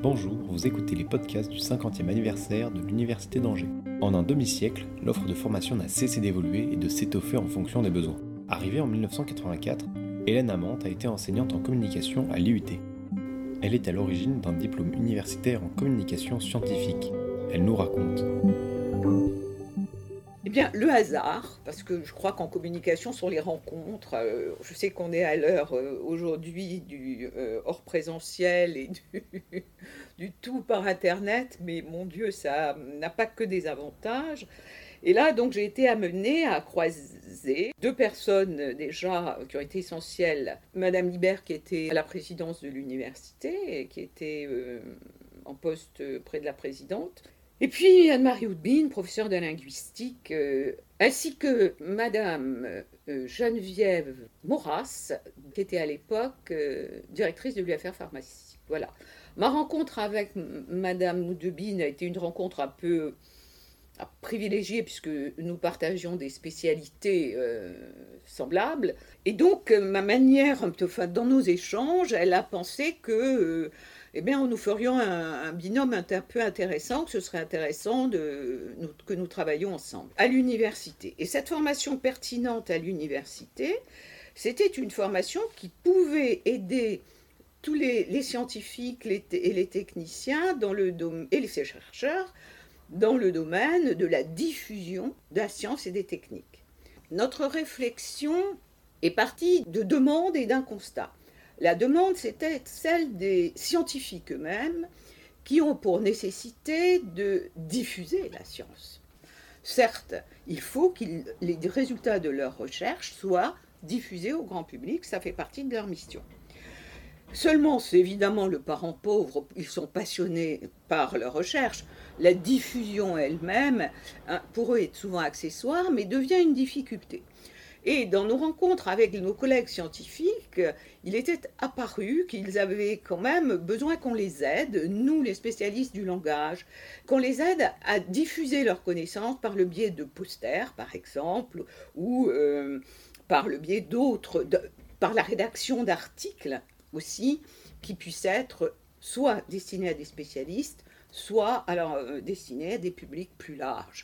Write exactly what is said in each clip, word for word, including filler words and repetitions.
Bonjour, vous écoutez les podcasts du cinquantième anniversaire de l'Université d'Angers. En un demi-siècle, l'offre de formation n'a cessé d'évoluer et de s'étoffer en fonction des besoins. Arrivée en mille neuf cent quatre-vingt-quatre, Hélène Amante a été enseignante en communication à l'I U T. Elle est à l'origine d'un diplôme universitaire en communication scientifique. Elle nous raconte. Eh bien, le hasard, parce que je crois qu'en communication, sur les rencontres, euh, je sais qu'on est à l'heure euh, aujourd'hui du euh, hors présentiel et du, du tout par Internet, mais mon Dieu, ça n'a pas que des avantages. Et là, donc, j'ai été amenée à croiser deux personnes euh, déjà qui ont été essentielles. Madame Libert, qui était à la présidence de l'université et qui était euh, en poste près de la présidente. Et puis Anne-Marie Houdbine, professeure de linguistique, euh, ainsi que Madame euh, Geneviève Maurras, qui était à l'époque euh, directrice de l'U F R Pharmacie. Voilà. Ma rencontre avec m- Madame Houdbine a été une rencontre un peu euh, privilégiée puisque nous partagions des spécialités euh, semblables. Et donc, euh, ma manière, enfin, dans nos échanges, elle a pensé que... Euh, eh bien, nous ferions un, un binôme un, un peu intéressant, que ce serait intéressant de, nous, que nous travaillions ensemble à l'université. Et cette formation pertinente à l'université, c'était une formation qui pouvait aider tous les, les scientifiques les, et les techniciens dans le dom- et les chercheurs dans le domaine de la diffusion de la science et des techniques. Notre réflexion est partie de demandes et d'un constat. La demande, c'était celle des scientifiques eux-mêmes qui ont pour nécessité de diffuser la science. Certes, il faut que les résultats de leurs recherches soient diffusés au grand public, ça fait partie de leur mission. Seulement, c'est évidemment le parent pauvre, ils sont passionnés par leur recherche. La diffusion elle-même, pour eux, est souvent accessoire, mais devient une difficulté. Et dans nos rencontres avec nos collègues scientifiques, il était apparu qu'ils avaient quand même besoin qu'on les aide, nous les spécialistes du langage, qu'on les aide à diffuser leurs connaissances par le biais de posters, par exemple, ou euh, par le biais d'autres, de, par la rédaction d'articles aussi, qui puissent être soit destinés à des spécialistes, soit alors, euh, destinés à des publics plus larges.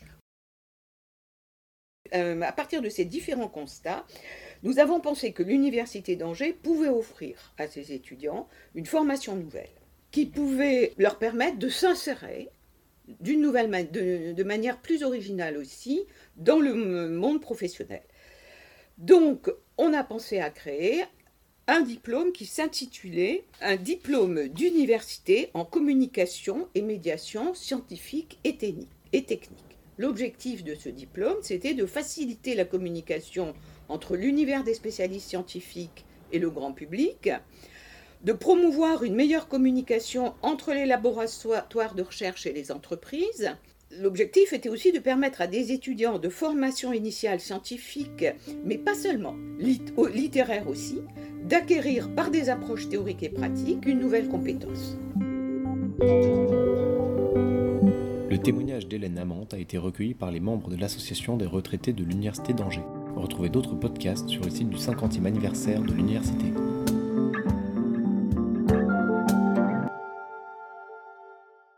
Euh, à partir de ces différents constats, nous avons pensé que l'Université d'Angers pouvait offrir à ses étudiants une formation nouvelle, qui pouvait leur permettre de s'insérer d'une nouvelle ma- de, de manière plus originale aussi dans le monde professionnel. Donc, on a pensé à créer un diplôme qui s'intitulait un diplôme d'université en communication et médiation scientifique et technique. L'objectif de ce diplôme, c'était de faciliter la communication entre l'univers des spécialistes scientifiques et le grand public, de promouvoir une meilleure communication entre les laboratoires de recherche et les entreprises. L'objectif était aussi de permettre à des étudiants de formation initiale scientifique, mais pas seulement, lit- littéraire aussi, d'acquérir par des approches théoriques et pratiques une nouvelle compétence. Le témoignage d'Hélène Amante a été recueilli par les membres de l'Association des retraités de l'Université d'Angers. Retrouvez d'autres podcasts sur le site du cinquantième anniversaire de l'Université.